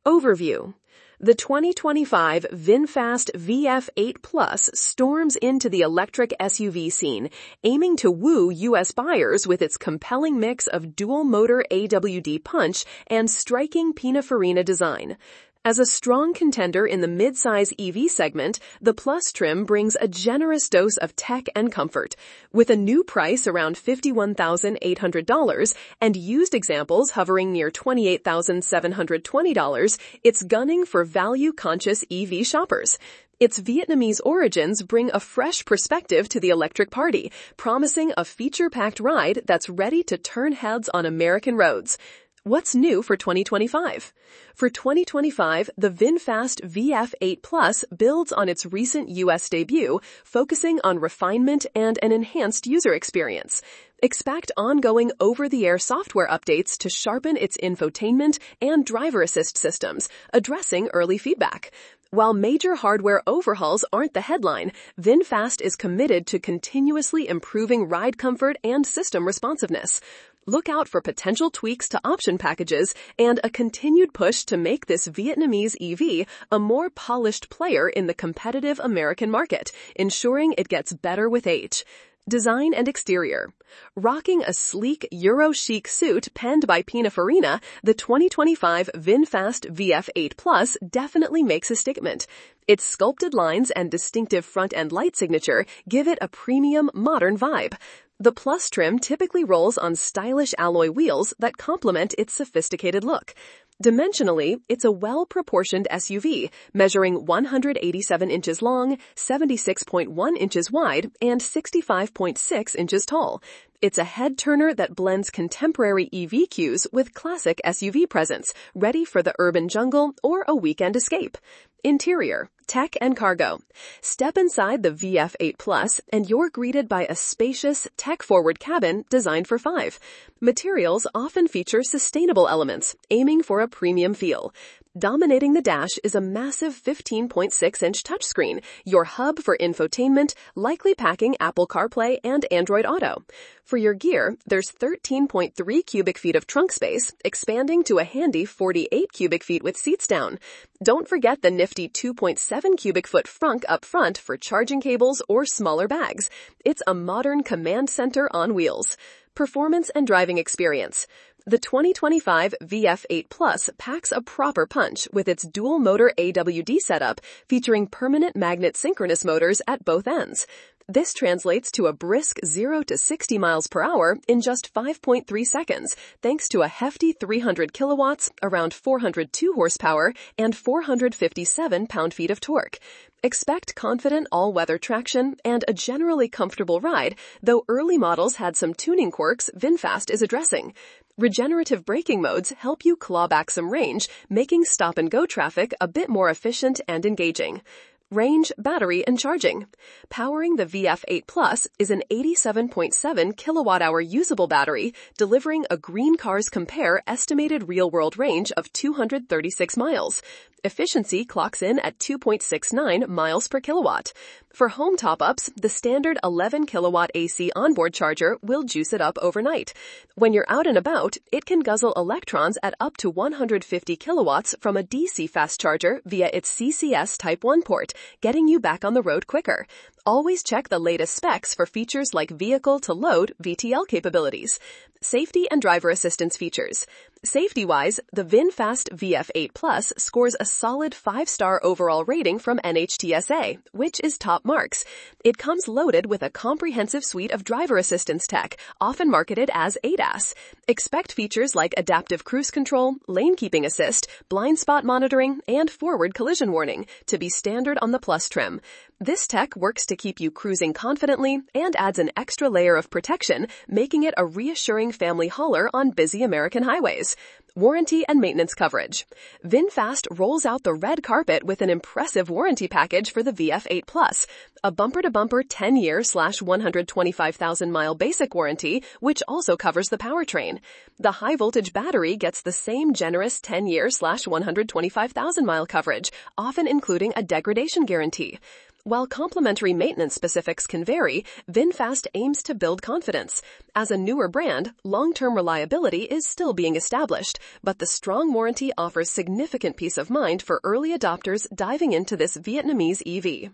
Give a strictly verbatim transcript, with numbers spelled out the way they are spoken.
Overview. The twenty twenty-five VinFast V F eight Plus storms into the electric S U V scene, aiming to woo U S buyers with its compelling mix of dual-motor A W D punch and striking Pininfarina design. As a strong contender in the mid-size E V segment, the Plus trim brings a generous dose of tech and comfort. With a new price around fifty-one thousand eight hundred dollars and used examples hovering near twenty-eight thousand seven hundred twenty dollars, it's gunning for value-conscious E V shoppers. Its Vietnamese origins bring a fresh perspective to the electric party, promising a feature-packed ride that's ready to turn heads on American roads. What's new for twenty twenty-five? For twenty twenty-five, the VinFast V F eight Plus builds on its recent U S debut, focusing on refinement and an enhanced user experience. Expect ongoing over-the-air software updates to sharpen its infotainment and driver assist systems, addressing early feedback. While major hardware overhauls aren't the headline, VinFast is committed to continuously improving ride comfort and system responsiveness. Look out for potential tweaks to option packages and a continued push to make this Vietnamese E V a more polished player in the competitive American market, ensuring it gets better with age. Design and exterior. Rocking a sleek Euro-chic suit penned by Pininfarina, the twenty twenty-five VinFast V F eight Plus definitely makes a statement. Its sculpted lines and distinctive front-end light signature give it a premium, modern vibe. The Plus trim typically rolls on stylish alloy wheels that complement its sophisticated look. Dimensionally, it's a well-proportioned S U V, measuring one hundred eighty-seven inches long, seventy-six point one inches wide, and sixty-five point six inches tall. It's a head-turner that blends contemporary E V cues with classic S U V presence, ready for the urban jungle or a weekend escape. Interior, tech and cargo. Step inside the V F eight Plus and you're greeted by a spacious, tech-forward cabin designed for five. Materials often feature sustainable elements, aiming for a premium feel. Dominating the dash is a massive fifteen point six inch touchscreen, your hub for infotainment, likely packing Apple CarPlay and Android Auto. For your gear, there's thirteen point three cubic feet of trunk space, expanding to a handy forty-eight cubic feet with seats down. Don't forget the nifty two point seven cubic foot frunk up front for charging cables or smaller bags. It's a modern command center on wheels. Performance and driving experience. The twenty twenty-five V F eight Plus packs a proper punch with its dual-motor A W D setup featuring permanent magnet synchronous motors at both ends. This translates to a brisk zero to sixty miles per hour in just five point three seconds, thanks to a hefty three hundred kilowatts, around four hundred two horsepower, and four hundred fifty-seven pound-feet of torque. Expect confident all-weather traction and a generally comfortable ride, though early models had some tuning quirks VinFast is addressing. Regenerative braking modes help you claw back some range, making stop-and-go traffic a bit more efficient and engaging. Range, battery, and charging. Powering the V F eight Plus is an eighty-seven point seven kilowatt hour usable battery, delivering a Green Cars Compare estimated real-world range of two hundred thirty-six miles. Efficiency clocks in at two point six nine miles per kilowatt. For home top-ups, the standard eleven kilowatt A C onboard charger will juice it up overnight. When you're out and about, it can guzzle electrons at up to one hundred fifty kilowatts from a D C fast charger via its C C S Type one port, getting you back on the road quicker. Always check the latest specs for features like vehicle-to-load V T L capabilities. Safety and driver assistance features. Safety-wise, the VinFast V F eight Plus scores a solid five-star overall rating from N H T S A, which is top marks. It comes loaded with a comprehensive suite of driver assistance tech, often marketed as A D A S. Expect features like adaptive cruise control, lane keeping assist, blind spot monitoring, and forward collision warning to be standard on the Plus trim. This tech works to keep you cruising confidently and adds an extra layer of protection, making it a reassuring family hauler on busy American highways. Warranty and maintenance coverage. VinFast rolls out the red carpet with an impressive warranty package for the V F eight Plus, a bumper-to-bumper ten-year slash one hundred twenty-five thousand mile basic warranty, which also covers the powertrain. The high-voltage battery gets the same generous ten-year slash one hundred twenty-five thousand mile coverage, often including a degradation guarantee. While complementary maintenance specifics can vary, VinFast aims to build confidence. As a newer brand, long-term reliability is still being established, but the strong warranty offers significant peace of mind for early adopters diving into this Vietnamese E V.